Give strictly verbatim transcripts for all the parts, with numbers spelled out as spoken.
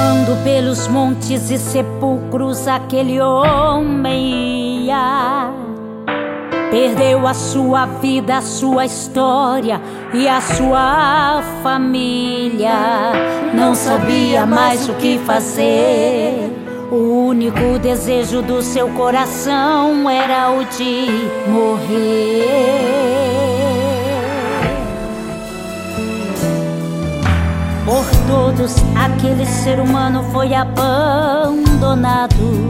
Quando pelos montes e sepulcros aquele homem ia, perdeu a sua vida, a sua história e a sua família. Não sabia mais o que fazer. O único desejo do seu coração era o de morrer. Por todos, aquele ser humano foi abandonado,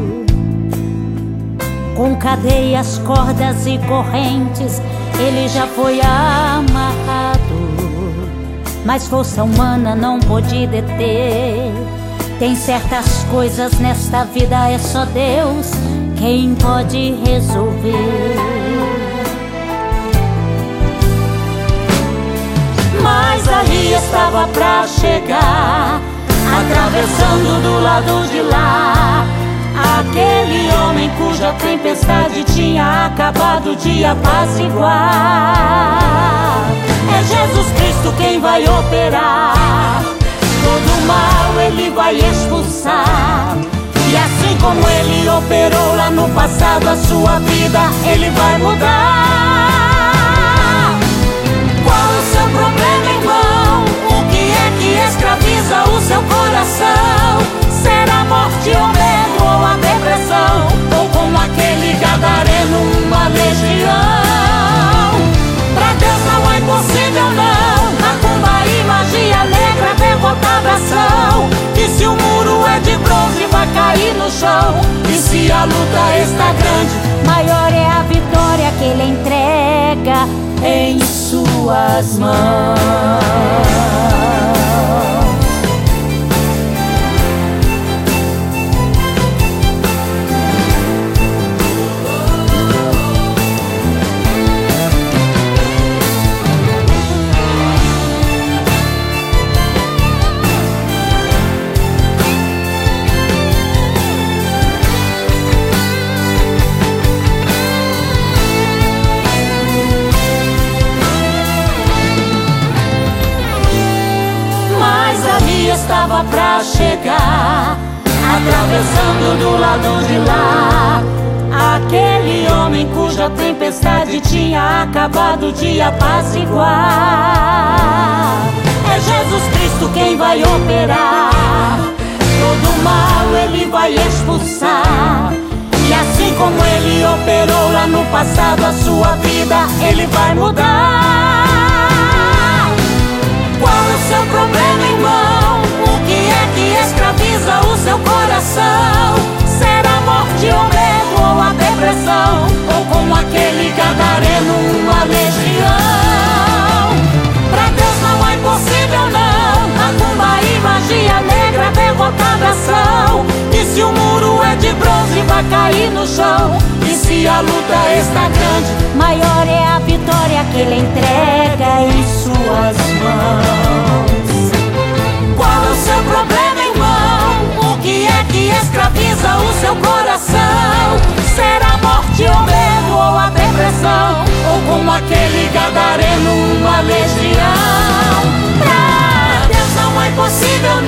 com cadeias, cordas e correntes, ele já foi amarrado. Mas força humana não pôde deter. Tem certas coisas nesta vida, é só Deus quem pode resolver. Mas ali estava pra chegar, atravessando do lado de lá, aquele homem cuja tempestade tinha acabado de apaziguar. É Jesus Cristo quem vai operar, todo mal Ele vai expulsar. E assim como Ele operou lá no passado, a sua vida Ele vai mudar. Qual o seu problema, irmão? O que é que escraviza o seu coração? Será a morte ou medo ou a depressão? Ou como aquele gadareno, uma legião? Pra Deus não é impossível não. Macumba e magia negra, derrotada ação. E se o muro é de bronze, vai cair no chão. E se a luta está grande, maior é a vitória que Ele entrega em suas mãos. Estava pra chegar, atravessando do lado de lá, aquele homem cuja tempestade tinha acabado de apaziguar. É Jesus Cristo quem vai operar, todo mal Ele vai expulsar. E assim como Ele operou lá no passado, a sua vida Ele vai mudar. Qual é o seu problema, irmão? O que é que escraviza o seu coração? Será a morte ou medo ou a depressão? Ou como aquele gadareno, uma legião? Pra Deus não é impossível não. Macumba e magia negra, derrotada ação. E se o muro é de bronze, vai cair no chão. E se a luta está grande, maior é a vitória que Ele entrega em suas mãos. Qual é o seu problema, irmão? O que é que escraviza o seu coração? Será a morte ou medo ou a depressão? Ou como aquele gadareno, uma legião? Pra Deus não é impossível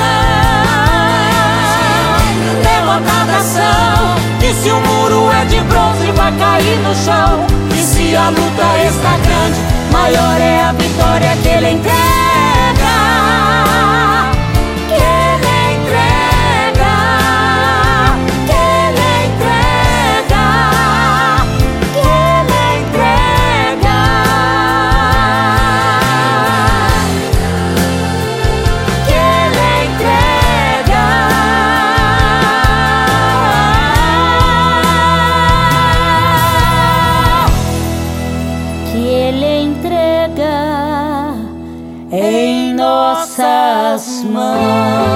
não. Derrotada ação. E se o muro é de bronze, vai cair no chão. E se a luta está grande, maior é a vitória que Ele entrega. Em nossas mãos.